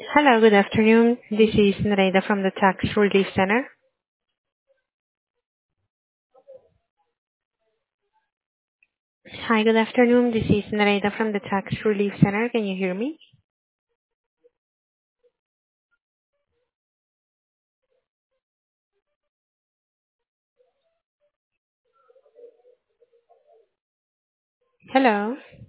Hello, good afternoon. This is Nareda from the Tax Relief Center. Hi, good afternoon. This is Nareda from the Tax Relief Center. Can you hear me? Hello.